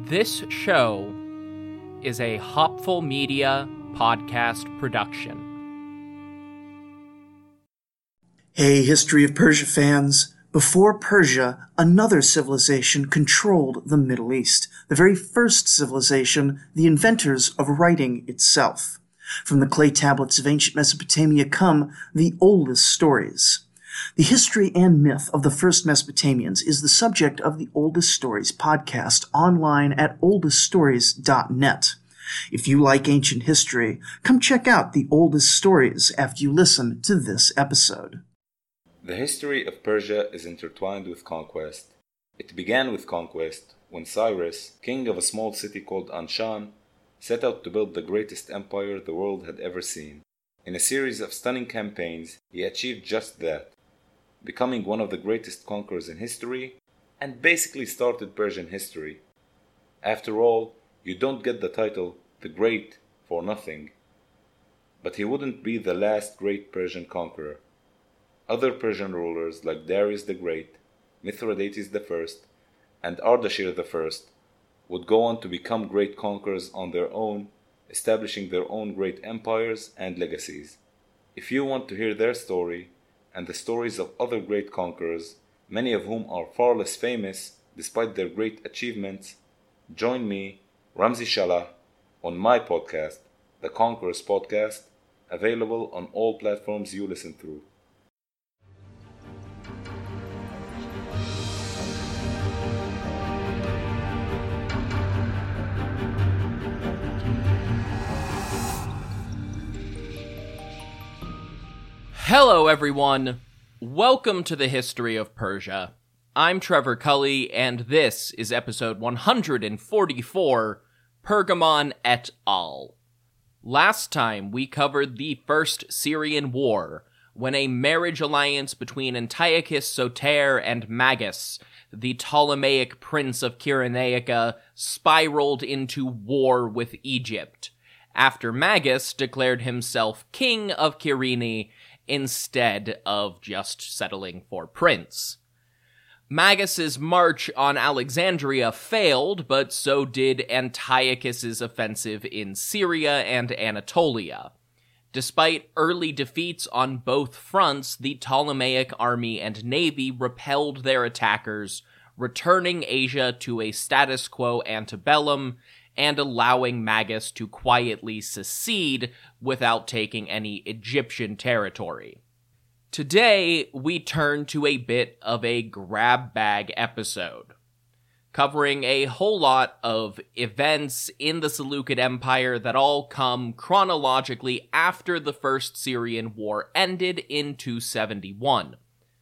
This show is a Hopful Media podcast production. Hey, History of Persia fans. Before Persia, another civilization controlled the Middle East. The very first civilization, the inventors of writing itself. From the clay tablets of ancient Mesopotamia come the oldest stories. The history and myth of the first Mesopotamians is the subject of the Oldest Stories podcast online at oldeststories.net. If you like ancient history, come check out the Oldest Stories after you listen to this episode. The history of Persia is intertwined with conquest. It began with conquest when Cyrus, king of a small city called Anshan, set out to build the greatest empire the world had ever seen. In a series of stunning campaigns, he achieved just that, becoming one of the greatest conquerors in history, and basically started Persian history. After all, you don't get the title the Great for nothing. But he wouldn't be the last great Persian conqueror. Other Persian rulers like Darius the Great, Mithridates I, and Ardashir I would go on to become great conquerors on their own, establishing their own great empires and legacies. If you want to hear their story, and the stories of other great conquerors, many of whom are far less famous despite their great achievements, join me, Ramzi Shalah, on my podcast, The Conquerors Podcast, available on all platforms you listen through. Hello, everyone. Welcome to the History of Persia. I'm Trevor Cully, and this is episode 144, Pergamon et al. Last time, we covered the First Syrian War, when a marriage alliance between Antiochus Soter and Magas, the Ptolemaic prince of Cyrenaica, spiraled into war with Egypt, after Magas declared himself king of Cyrene instead of just settling for prince. Magas's march on Alexandria failed, but so did Antiochus's offensive in Syria and Anatolia. Despite early defeats on both fronts, the Ptolemaic army and navy repelled their attackers, returning Asia to a status quo antebellum and allowing Magas to quietly secede without taking any Egyptian territory. Today, we turn to a bit of a grab bag episode, covering a whole lot of events in the Seleucid Empire that all come chronologically after the First Syrian War ended in 271.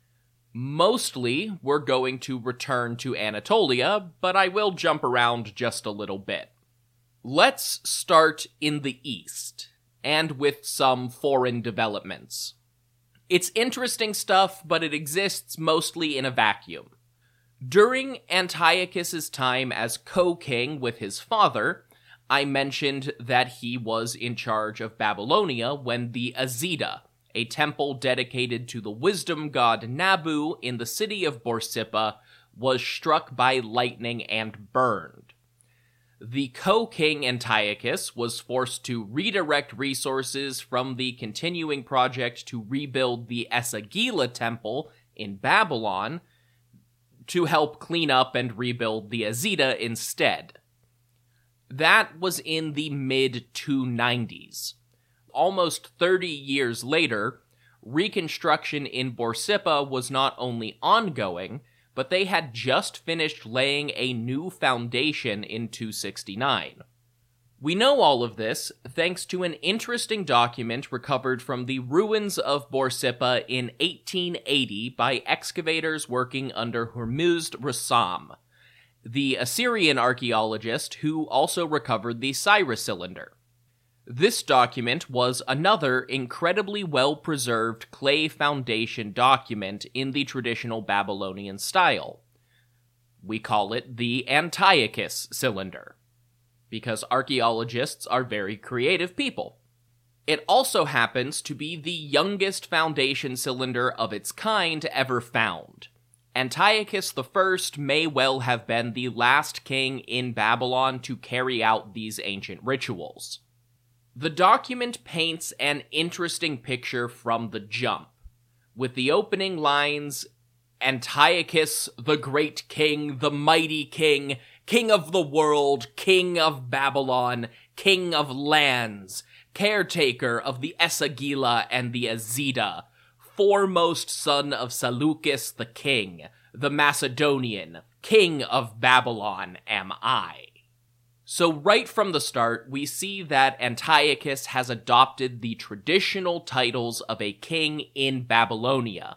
Mostly, we're going to return to Anatolia, but I will jump around just a little bit. Let's start in the east, and with some foreign developments. It's interesting stuff, but it exists mostly in a vacuum. During Antiochus's time as co-king with his father, I mentioned that he was in charge of Babylonia when the Azida, a temple dedicated to the wisdom god Nabu in the city of Borsippa, was struck by lightning and burned. The co-king Antiochus was forced to redirect resources from the continuing project to rebuild the Esagila temple in Babylon to help clean up and rebuild the Azida instead. That was in the mid-290s. Almost 30 years later, reconstruction in Borsippa was not only ongoing, but they had just finished laying a new foundation in 269. We know all of this thanks to an interesting document recovered from the ruins of Borsippa in 1880 by excavators working under Hormuzd Rassam, the Assyrian archaeologist who also recovered the Cyrus cylinder. This document was another incredibly well-preserved clay foundation document in the traditional Babylonian style. We call it the Antiochus cylinder, because archaeologists are very creative people. It also happens to be the youngest foundation cylinder of its kind ever found, Antiochus I may well have been the last king in Babylon to carry out these ancient rituals. The document paints an interesting picture from the jump, with the opening lines, Antiochus, the great king, the mighty king, king of the world, king of Babylon, king of lands, caretaker of the Esagila and the Azida, foremost son of Seleucus the king, the Macedonian, king of Babylon am I. So right from the start, we see that Antiochus has adopted the traditional titles of a king in Babylonia,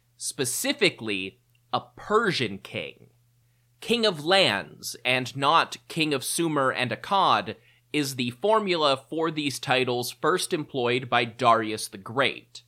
specifically a Persian king. King of lands, and not king of Sumer and Akkad, is the formula for these titles first employed by Darius the Great.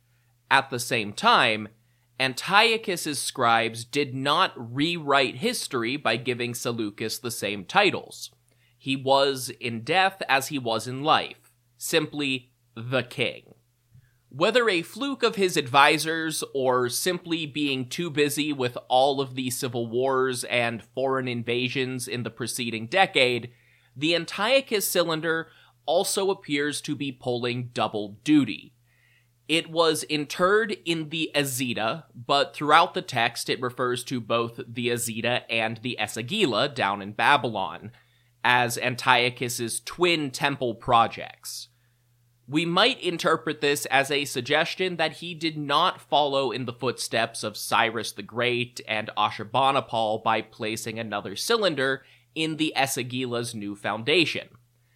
At the same time, Antiochus's scribes did not rewrite history by giving Seleucus the same titles. He was in death as he was in life, simply the king. Whether a fluke of his advisors or simply being too busy with all of the civil wars and foreign invasions in the preceding decade, the Antiochus cylinder also appears to be pulling double duty. It was interred in the Azida, but throughout the text it refers to both the Azida and the Esagila down in Babylon as Antiochus's twin temple projects. We might interpret this as a suggestion that he did not follow in the footsteps of Cyrus the Great and Ashurbanipal by placing another cylinder in the Esagila's new foundation.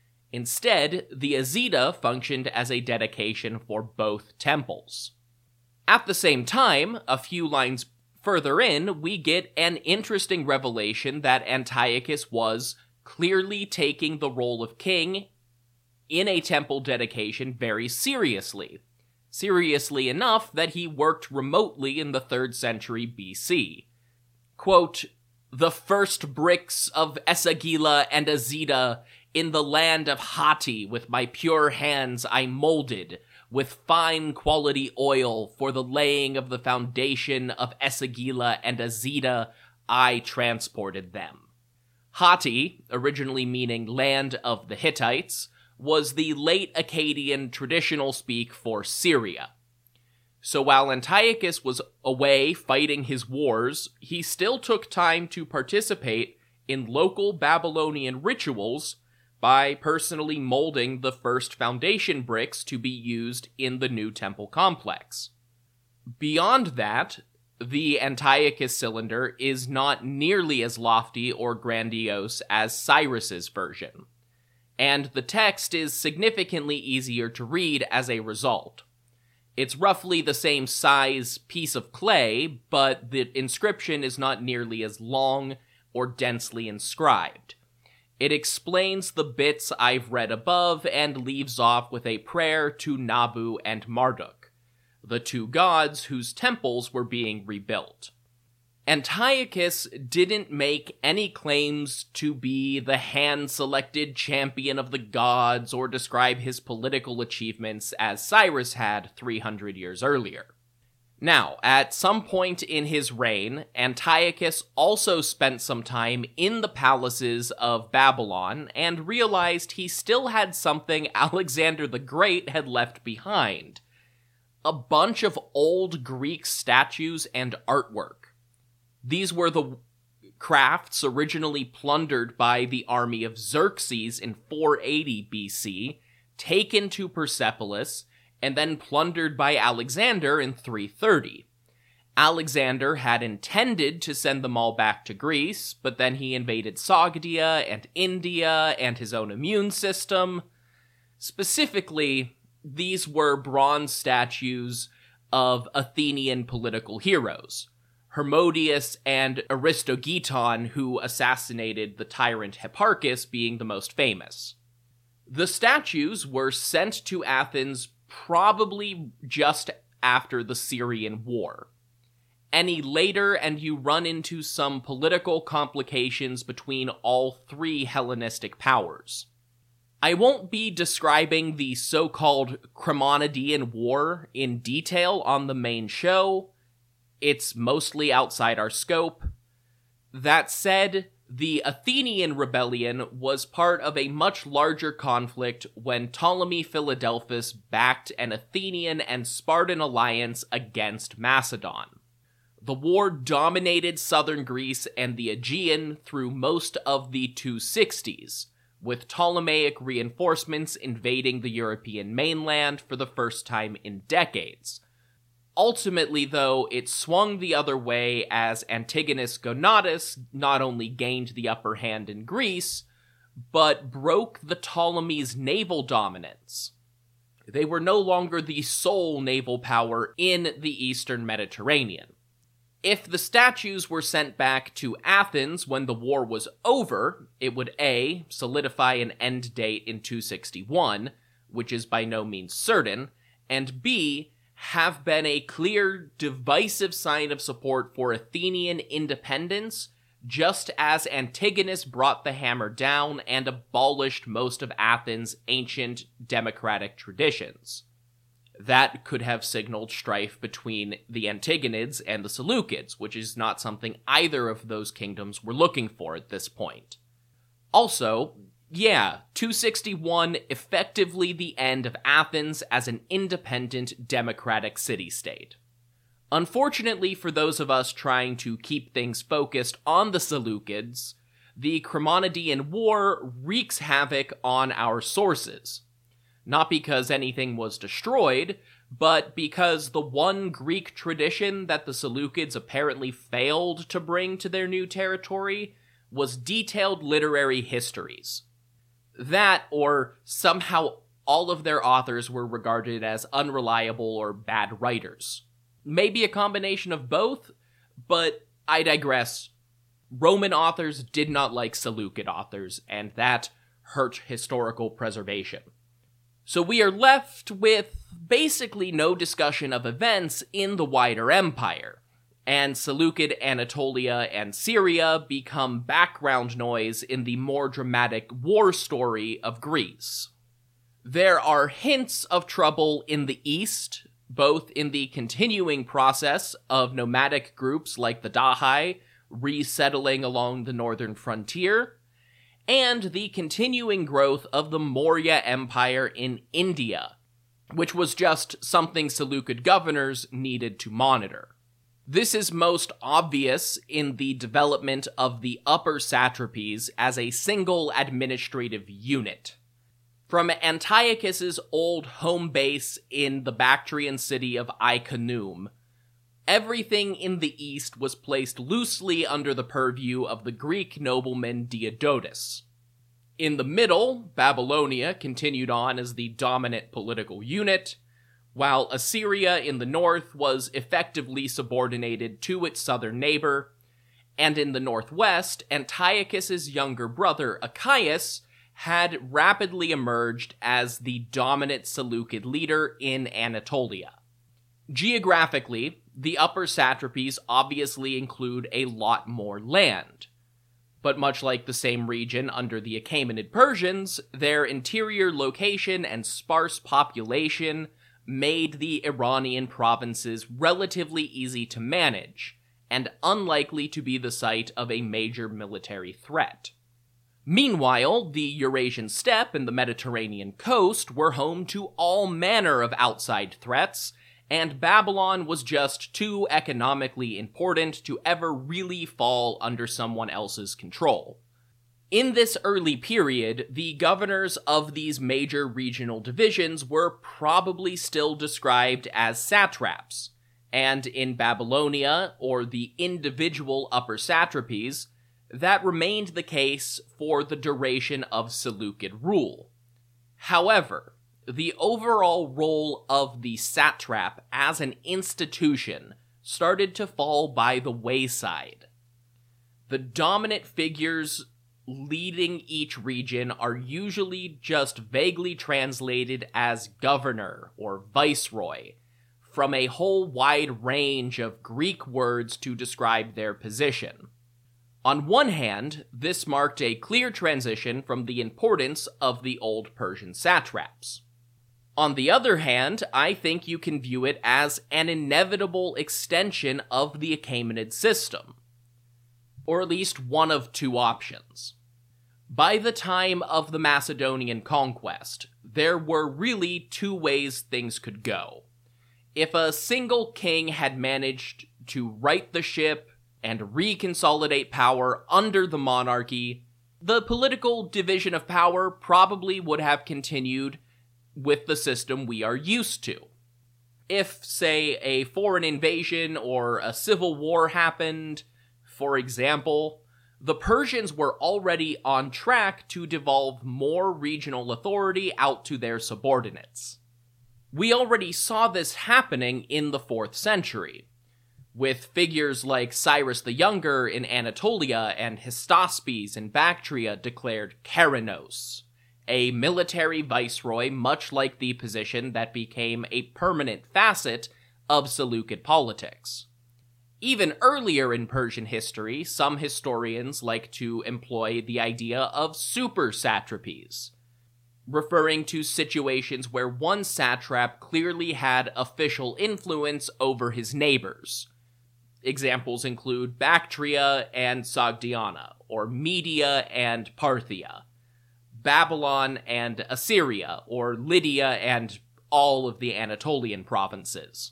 Instead, the Azida functioned as a dedication for both temples. At the same time, a few lines further in, we get an interesting revelation that Antiochus was clearly taking the role of king in a temple dedication very seriously. Seriously enough that he worked remotely in the 3rd century BC. Quote, "The first bricks of Esagila and Azida in the land of Hatti with my pure hands I molded, with fine quality oil for the laying of the foundation of Esagila and Azida I transported them." Hatti, originally meaning land of the Hittites, was the late Akkadian traditional speak for Syria. So while Antiochus was away fighting his wars, he still took time to participate in local Babylonian rituals by personally molding the first foundation bricks to be used in the new temple complex. Beyond that, the Antiochus cylinder is not nearly as lofty or grandiose as Cyrus's version, and the text is significantly easier to read as a result. It's roughly the same size piece of clay, but the inscription is not nearly as long or densely inscribed. It explains the bits I've read above and leaves off with a prayer to Nabu and Marduk, the two gods whose temples were being rebuilt. Antiochus didn't make any claims to be the hand-selected champion of the gods or describe his political achievements as Cyrus had 300 years earlier. Now, at some point in his reign, Antiochus also spent some time in the palaces of Babylon and realized he still had something Alexander the Great had left behind: a bunch of old Greek statues and artwork. These were the crafts originally plundered by the army of Xerxes in 480 BC, taken to Persepolis, and then plundered by Alexander in 330. Alexander had intended to send them all back to Greece, but then he invaded Sogdia and India and his own immune system. Specifically, these were bronze statues of Athenian political heroes, Hermodius and Aristogiton, who assassinated the tyrant Hipparchus, being the most famous. The statues were sent to Athens probably just after the Syrian War. Any later and you run into some political complications between all three Hellenistic powers. I won't be describing the so-called Chremonidean War in detail on the main show. It's mostly outside our scope. That said, the Athenian rebellion was part of a much larger conflict when Ptolemy Philadelphus backed an Athenian and Spartan alliance against Macedon. The war dominated southern Greece and the Aegean through most of the 260s, with Ptolemaic reinforcements invading the European mainland for the first time in decades. Ultimately, though, it swung the other way as Antigonus Gonatas not only gained the upper hand in Greece, but broke the Ptolemies' naval dominance. They were no longer the sole naval power in the eastern Mediterranean. If the statues were sent back to Athens when the war was over, it would A, solidify an end date in 261, which is by no means certain, and B, have been a clear, divisive sign of support for Athenian independence, just as Antigonus brought the hammer down and abolished most of Athens' ancient democratic traditions. That could have signaled strife between the Antigonids and the Seleucids, which is not something either of those kingdoms were looking for at this point. Also, 261 effectively the end of Athens as an independent democratic city-state. Unfortunately for those of us trying to keep things focused on the Seleucids, the Chremonidean War wreaks havoc on our sources. Not because anything was destroyed, but because the one Greek tradition that the Seleucids apparently failed to bring to their new territory was detailed literary histories. That, or somehow all of their authors were regarded as unreliable or bad writers. Maybe a combination of both, but I digress. Roman authors did not like Seleucid authors, and that hurt historical preservation. So we are left with basically no discussion of events in the wider empire, and Seleucid Anatolia and Syria become background noise in the more dramatic war story of Greece. There are hints of trouble in the east, both in the continuing process of nomadic groups like the Dahae resettling along the northern frontier, and the continuing growth of the Maurya Empire in India, which was just something Seleucid governors needed to monitor. This is most obvious in the development of the upper satrapies as a single administrative unit. From Antiochus's old home base in the Bactrian city of Iconium, everything in the east was placed loosely under the purview of the Greek nobleman Diodotus. In the middle, Babylonia continued on as the dominant political unit, while Assyria in the north was effectively subordinated to its southern neighbor, and in the northwest, Antiochus's younger brother Achaeus had rapidly emerged as the dominant Seleucid leader in Anatolia. Geographically, the upper satrapies obviously include a lot more land. But much like the same region under the Achaemenid Persians, their interior location and sparse population made the Iranian provinces relatively easy to manage, and unlikely to be the site of a major military threat. Meanwhile, the Eurasian steppe and the Mediterranean coast were home to all manner of outside threats, and Babylon was just too economically important to ever really fall under someone else's control. In this early period, the governors of these major regional divisions were probably still described as satraps, and in Babylonia, or the individual upper satrapies, that remained the case for the duration of Seleucid rule. However, the overall role of the satrap as an institution started to fall by the wayside. The dominant figures leading each region are usually just vaguely translated as governor or viceroy, from a whole wide range of Greek words to describe their position. On one hand, this marked a clear transition from the importance of the old Persian satraps. On the other hand, I think you can view it as an inevitable extension of the Achaemenid system, or at least one of two options. By the time of the Macedonian conquest, there were really two ways things could go. If a single king had managed to right the ship and reconsolidate power under the monarchy, the political division of power probably would have continued with the system we are used to. If, say, a foreign invasion or a civil war happened, for example, the Persians were already on track to devolve more regional authority out to their subordinates. We already saw this happening in the 4th century, with figures like Cyrus the Younger in Anatolia and Hystaspes in Bactria declared Keranos, a military viceroy much like the position that became a permanent facet of Seleucid politics. Even earlier in Persian history, some historians like to employ the idea of super satrapies, referring to situations where one satrap clearly had official influence over his neighbors. Examples include Bactria and Sogdiana, or Media and Parthia, Babylon and Assyria, or Lydia and all of the Anatolian provinces.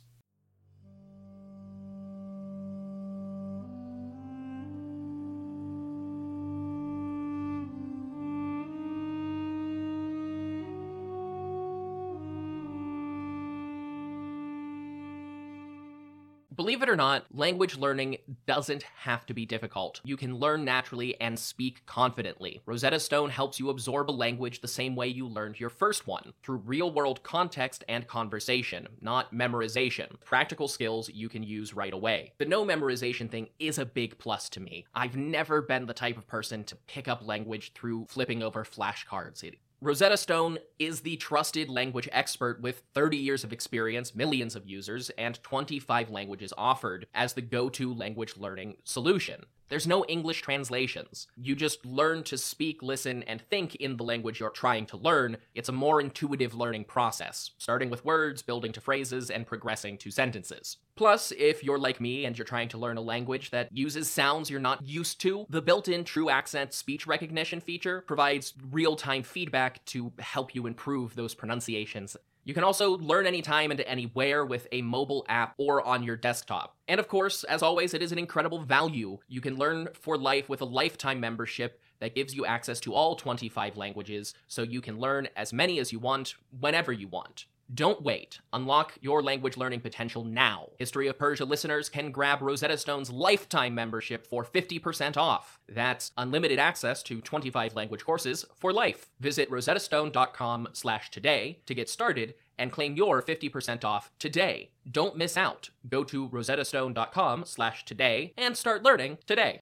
Believe it or not, language learning doesn't have to be difficult. You can learn naturally and speak confidently. Rosetta Stone helps you absorb a language the same way you learned your first one, through real-world context and conversation, not memorization. Practical skills you can use right away. The no memorization thing is a big plus to me. I've never been the type of person to pick up language through flipping over flashcards. Rosetta Stone is the trusted language expert with 30 years of experience, millions of users, and 25 languages offered as the go-to language learning solution. There's no English translations. You just learn to speak, listen, and think in the language you're trying to learn. It's a more intuitive learning process, starting with words, building to phrases, and progressing to sentences. Plus, if you're like me and you're trying to learn a language that uses sounds you're not used to, the built-in True Accent speech recognition feature provides real-time feedback to help you improve those pronunciations. You can also learn anytime and anywhere with a mobile app or on your desktop. And of course, as always, it is an incredible value. You can learn for life with a lifetime membership that gives you access to all 25 languages, so you can learn as many as you want, whenever you want. Don't wait. Unlock your language learning potential now. History of Persia listeners can grab Rosetta Stone's lifetime membership for 50% off. That's unlimited access to 25 language courses for life. Visit rosettastone.com/today to get started and claim your 50% off today. Don't miss out. Go to rosettastone.com/today and start learning today.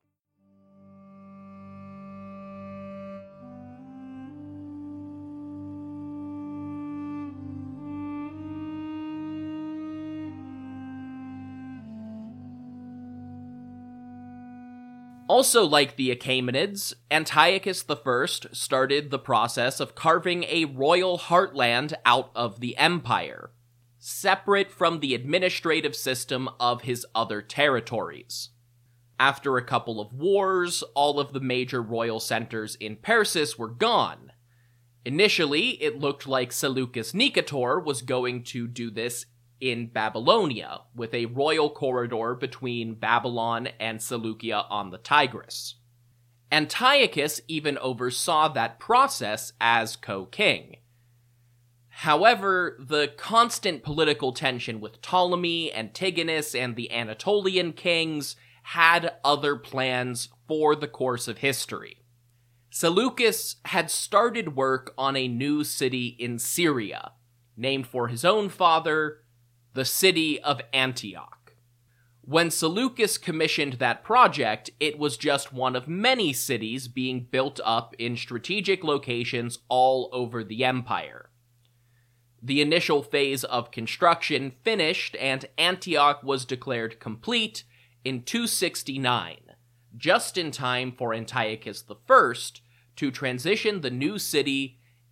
Also like the Achaemenids, Antiochus I started the process of carving a royal heartland out of the empire, separate from the administrative system of his other territories. After a couple of wars, all of the major royal centers in Persis were gone. Initially, it looked like Seleucus Nicator was going to do this in Babylonia, with a royal corridor between Babylon and Seleucia on the Tigris. Antiochus even oversaw that process as co-king. However, the constant political tension with Ptolemy, Antigonus, and the Anatolian kings had other plans for the course of history. Seleucus had started work on a new city in Syria, named for his own father, the city of Antioch. When Seleucus commissioned that project, it was just one of many cities being built up in strategic locations all over the empire. The initial phase of construction finished, and Antioch was declared complete in 269, just in time for Antiochus I to transition the new city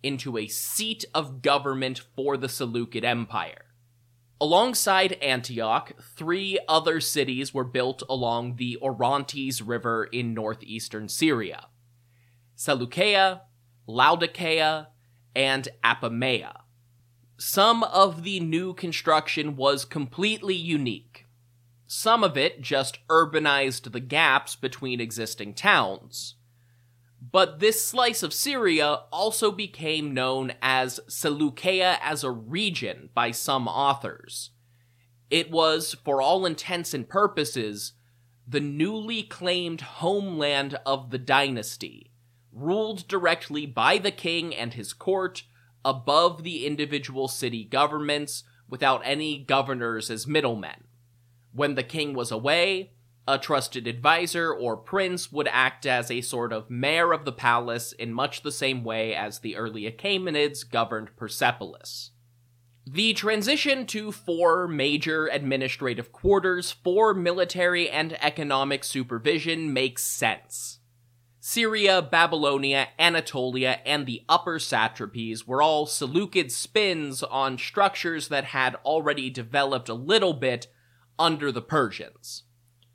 into a seat of government for the Seleucid Empire. Alongside Antioch, 3 other cities were built along the Orontes River in northeastern Syria: Seleukeia, Laodicea, and Apamea. Some of the new construction was completely unique. Some of it just urbanized the gaps between existing towns. But this slice of Syria also became known as Seleukeia as a region by some authors. It was, for all intents and purposes, the newly claimed homeland of the dynasty, ruled directly by the king and his court, above the individual city governments, without any governors as middlemen. When the king was away, a trusted advisor or prince would act as a sort of mayor of the palace in much the same way as the early Achaemenids governed Persepolis. The transition to 4 major administrative quarters for military and economic supervision makes sense. Syria, Babylonia, Anatolia, and the upper satrapies were all Seleucid spins on structures that had already developed a little bit under the Persians.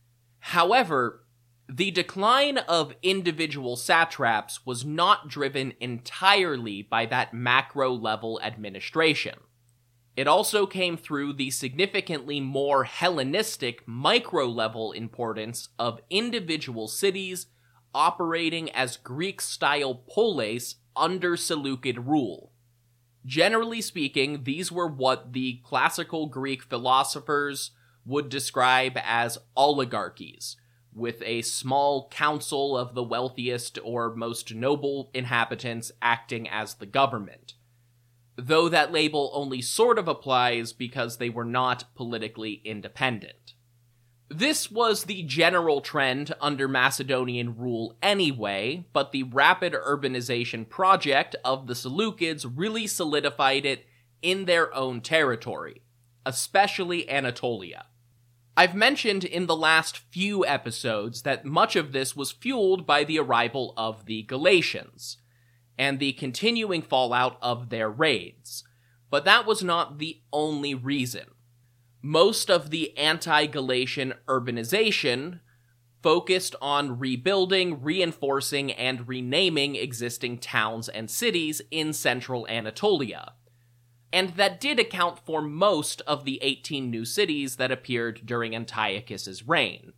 However, the decline of individual satraps was not driven entirely by that macro-level administration. It also came through the significantly more Hellenistic micro-level importance of individual cities operating as Greek-style polis under Seleucid rule. Generally speaking, these were what the classical Greek philosophers would describe as oligarchies, with a small council of the wealthiest or most noble inhabitants acting as the government. Though that label only sort of applies because they were not politically independent. This was the general trend under Macedonian rule anyway, but the rapid urbanization project of the Seleucids really solidified it in their own territory, especially Anatolia. I've mentioned in the last few episodes that much of this was fueled by the arrival of the Galatians, and the continuing fallout of their raids, but that was not the only reason. Most of the anti-Galatian urbanization focused on rebuilding, reinforcing, and renaming existing towns and cities in central Anatolia. And that did account for most of the 18 new cities that appeared during Antiochus's reign.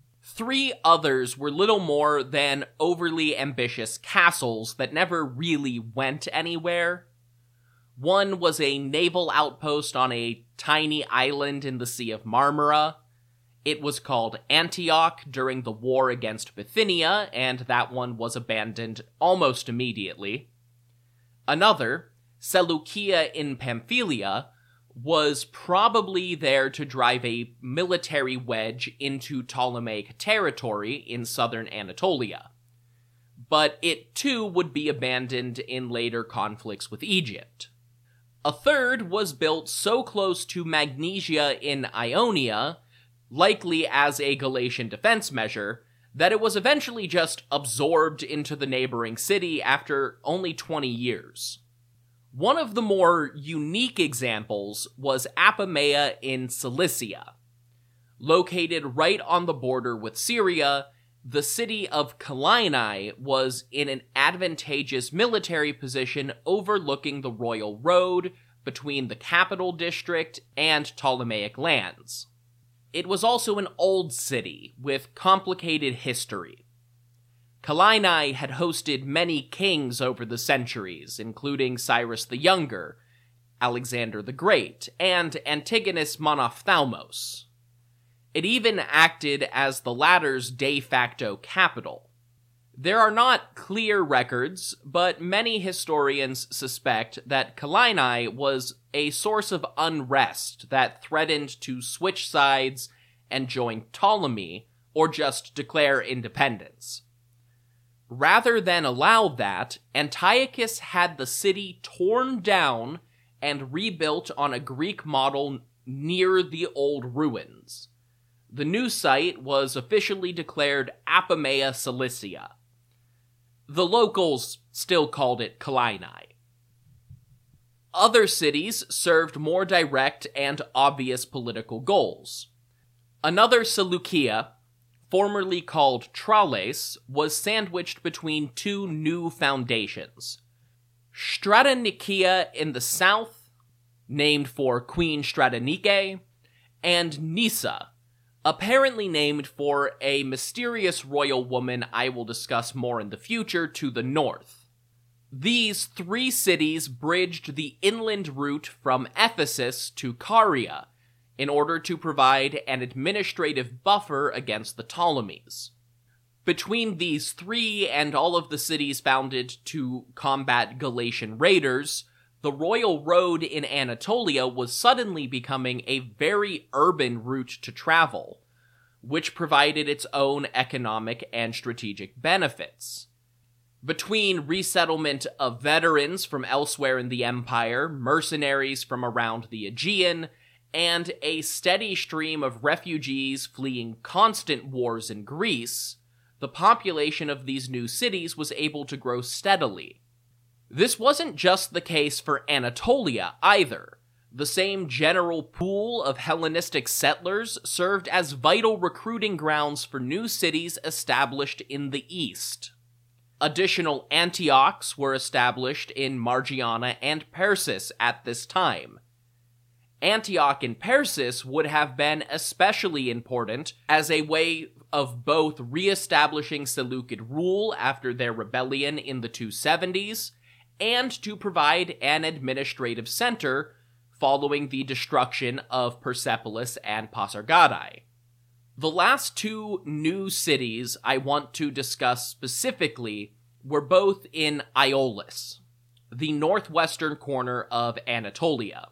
3 others were little more than overly ambitious castles that never really went anywhere. One was a naval outpost on a tiny island in the Sea of Marmara. It was called Antioch during the war against Bithynia, and that one was abandoned almost immediately. Another, Seleukeia in Pamphylia, was probably there to drive a military wedge into Ptolemaic territory in southern Anatolia. But it too would be abandoned in later conflicts with Egypt. A third was built so close to Magnesia in Ionia, likely as a Galatian defense measure, that it was eventually just absorbed into the neighboring city after only 20 years. One of the more unique examples was Apamea in Cilicia. Located right on the border with Syria, the city of Kalaini was in an advantageous military position overlooking the royal road between the capital district and Ptolemaic lands. It was also an old city with complicated history. Kalaini had hosted many kings over the centuries, including Cyrus the Younger, Alexander the Great, and Antigonus Monophthalmos. It even acted as the latter's de facto capital. There are not clear records, but many historians suspect that Kalaini was a source of unrest that threatened to switch sides and join Ptolemy, or just declare independence. Rather than allow that, Antiochus had the city torn down and rebuilt on a Greek model near the old ruins. The new site was officially declared Apamea Cilicia. The locals still called it Kalaini. Other cities served more direct and obvious political goals. Another Seleucia, formerly called Tralles, was sandwiched between two new foundations. Stratonikia in the south, named for Queen Stratonike, and Nisa, apparently named for a mysterious royal woman I will discuss more in the future, to the north. These three cities bridged the inland route from Ephesus to Caria in order to provide an administrative buffer against the Ptolemies. Between these three and all of the cities founded to combat Galatian raiders, the royal road in Anatolia was suddenly becoming a very urban route to travel, which provided its own economic and strategic benefits. Between resettlement of veterans from elsewhere in the empire, mercenaries from around the Aegean, and a steady stream of refugees fleeing constant wars in Greece, the population of these new cities was able to grow steadily. This wasn't just the case for Anatolia either. The same general pool of Hellenistic settlers served as vital recruiting grounds for new cities established in the east. Additional Antiochs were established in Margiana and Persis at this time. Antioch and Persis would have been especially important as a way of both re-establishing Seleucid rule after their rebellion in the 270s, and to provide an administrative center following the destruction of Persepolis and Pasargadae. The last two new cities I want to discuss specifically were both in Aeolis, the northwestern corner of Anatolia.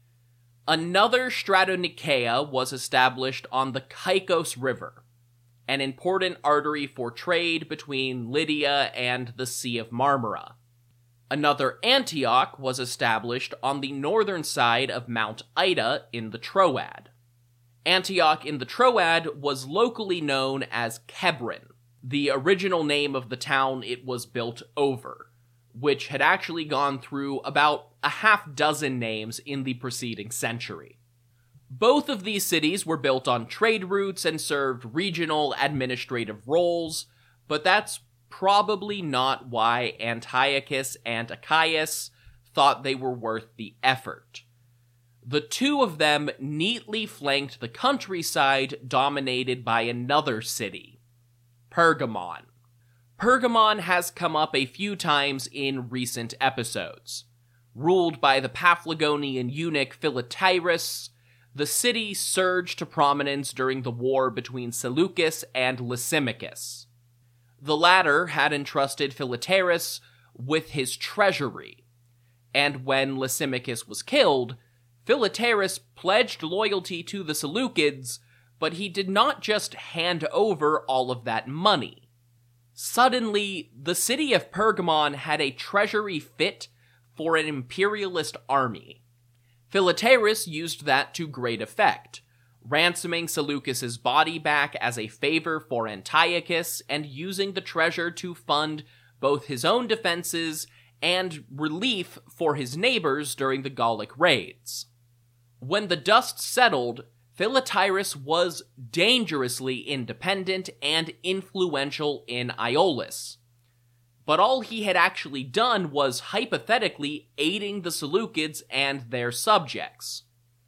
Another Stratonikia was established on the Caicos River, an important artery for trade between Lydia and the Sea of Marmara. Another Antioch was established on the northern side of Mount Ida in the Troad. Antioch in the Troad was locally known as Kebron, the original name of the town it was built over, which had actually gone through about a half-dozen names in the preceding century. Both of these cities were built on trade routes and served regional administrative roles, but that's probably not why Antiochus and Achaeus thought they were worth the effort. The two of them neatly flanked the countryside dominated by another city, Pergamon. Pergamon has come up a few times in recent episodes. Ruled by the Paphlagonian eunuch Philetaerus, the city surged to prominence during the war between Seleucus and Lysimachus. The latter had entrusted Philetaerus with his treasury, and when Lysimachus was killed, Philetaerus pledged loyalty to the Seleucids, but he did not just hand over all of that money. Suddenly, the city of Pergamon had a treasury fit for an imperialist army. Philetaerus used that to great effect, ransoming Seleucus's body back as a favor for Antiochus and using the treasure to fund both his own defenses and relief for his neighbors during the Gallic raids. When the dust settled, Philetaerus was dangerously independent and influential in Aeolis. But all he had actually done was hypothetically aiding the Seleucids and their subjects.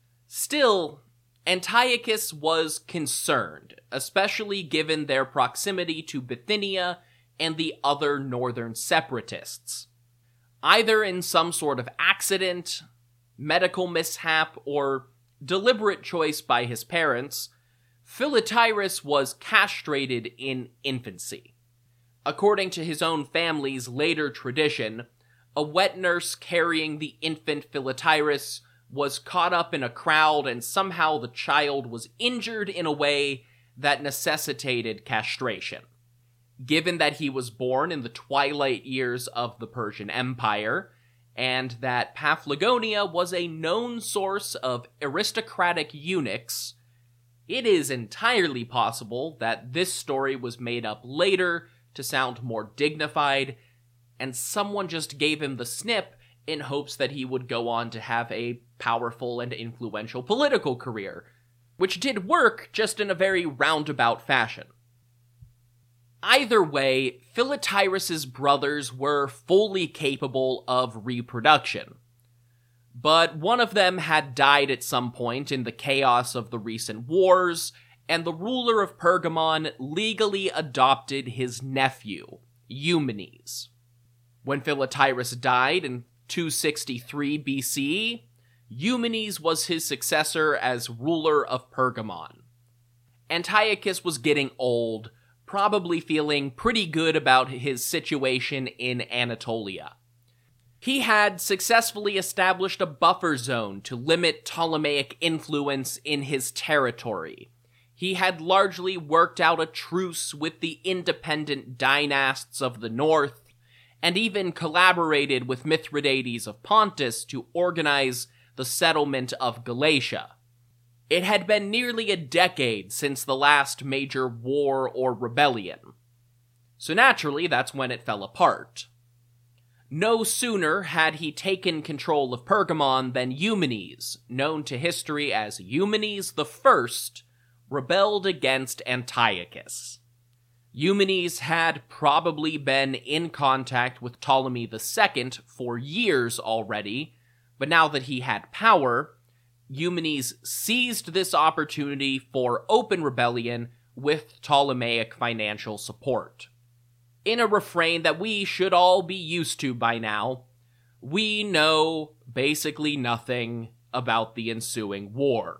Still, Antiochus was concerned, especially given their proximity to Bithynia and the other northern separatists. Either in some sort of accident, medical mishap, or deliberate choice by his parents, Philetaerus was castrated in infancy. According to his own family's later tradition, a wet nurse carrying the infant Philetaerus was caught up in a crowd and somehow the child was injured in a way that necessitated castration. Given that he was born in the twilight years of the Persian Empire, and that Paphlagonia was a known source of aristocratic eunuchs, it is entirely possible that this story was made up later to sound more dignified, and someone just gave him the snip in hopes that he would go on to have a powerful and influential political career, which did work, just in a very roundabout fashion. Either way, Philotirus' brothers were fully capable of reproduction. But one of them had died at some point in the chaos of the recent wars, and the ruler of Pergamon legally adopted his nephew, Eumenes. When Philotirus died in 263 BCE, Eumenes was his successor as ruler of Pergamon. Antiochus was getting old, probably feeling pretty good about his situation in Anatolia. He had successfully established a buffer zone to limit Ptolemaic influence in his territory. He had largely worked out a truce with the independent dynasts of the north, and even collaborated with Mithridates of Pontus to organize the settlement of Galatia. It had been nearly a decade since the last major war or rebellion. So naturally, that's when it fell apart. No sooner had he taken control of Pergamon than Eumenes, known to history as Eumenes I, rebelled against Antiochus. Eumenes had probably been in contact with Ptolemy II for years already, but now that he had power, Eumenes seized this opportunity for open rebellion with Ptolemaic financial support. In a refrain that we should all be used to by now, we know basically nothing about the ensuing war.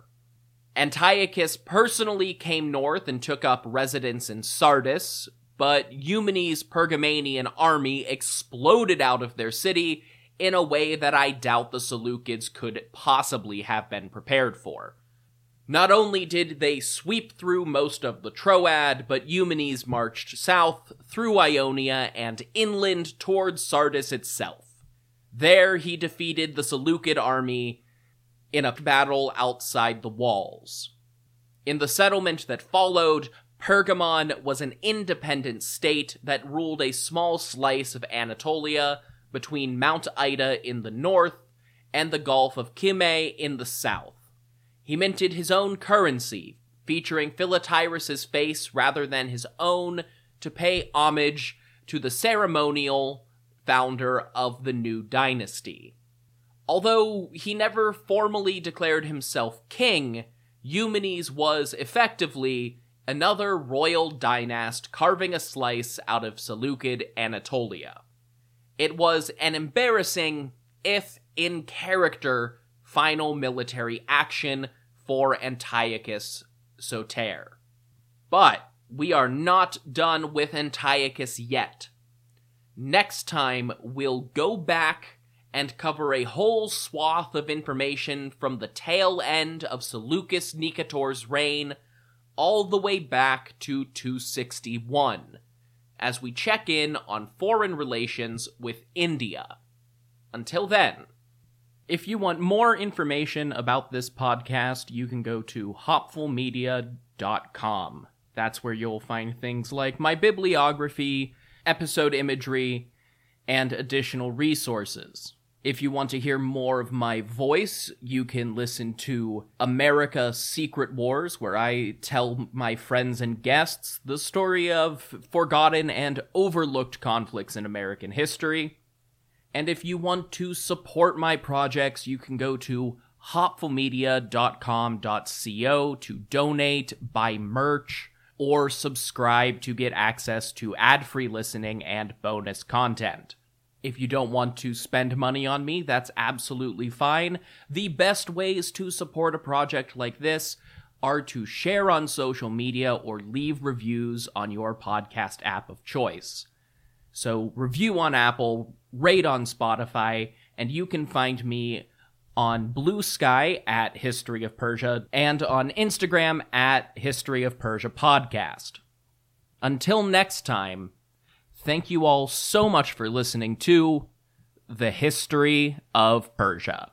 Antiochus personally came north and took up residence in Sardis, but Eumenes' Pergamanian army exploded out of their city in a way that I doubt the Seleucids could possibly have been prepared for. Not only did they sweep through most of the Troad, but Eumenes marched south through Ionia and inland towards Sardis itself. There he defeated the Seleucid army in a battle outside the walls. In the settlement that followed, Pergamon was an independent state that ruled a small slice of Anatolia between Mount Ida in the north and the Gulf of Kyme in the south. He minted his own currency, featuring Philotirus' face rather than his own, to pay homage to the ceremonial founder of the new dynasty. Although he never formally declared himself king, Eumenes was effectively another royal dynast carving a slice out of Seleucid Anatolia. It was an embarrassing, if in character, final military action for Antiochus Soter. But we are not done with Antiochus yet. Next time, we'll go back and cover a whole swath of information from the tail end of Seleucus Nicator's reign all the way back to 261, as we check in on foreign relations with India. Until then, if you want more information about this podcast, you can go to hopfulmedia.com. That's where you'll find things like my bibliography, episode imagery, and additional resources. If you want to hear more of my voice, you can listen to America Secret Wars, where I tell my friends and guests the story of forgotten and overlooked conflicts in American history. And if you want to support my projects, you can go to hopfulmedia.com.co to donate, buy merch, or subscribe to get access to ad-free listening and bonus content. If you don't want to spend money on me, that's absolutely fine. The best ways to support a project like this are to share on social media or leave reviews on your podcast app of choice. So review on Apple, rate on Spotify, and you can find me on Blue Sky at History of Persia and on Instagram at History of Persia Podcast. Until next time, thank you all so much for listening to The History of Persia.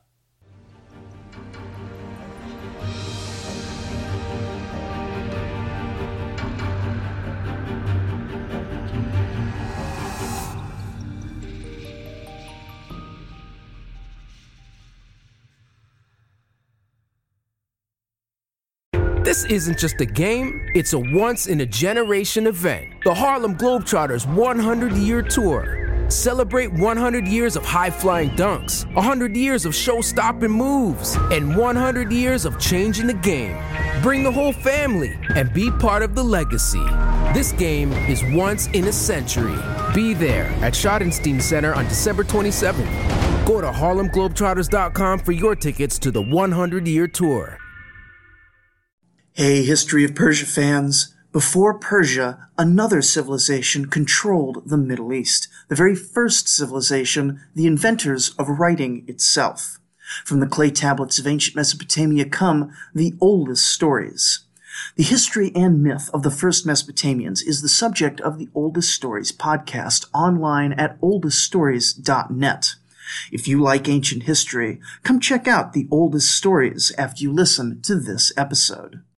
This isn't just a game, it's a once-in-a-generation event. The Harlem Globetrotters 100-year tour. Celebrate 100 years of high-flying dunks, 100 years of show-stopping moves, and 100 years of changing the game. Bring the whole family and be part of the legacy. This game is once in a century. Be there at Schottenstein Center on December 27th. Go to HarlemGlobetrotters.com for your tickets to the 100-year tour. Hey, History of Persia fans. Before Persia, another civilization controlled the Middle East, the very first civilization, the inventors of writing itself. From the clay tablets of ancient Mesopotamia come the oldest stories. The history and myth of the first Mesopotamians is the subject of the Oldest Stories podcast online at oldeststories.net. If you like ancient history, come check out the oldest stories after you listen to this episode.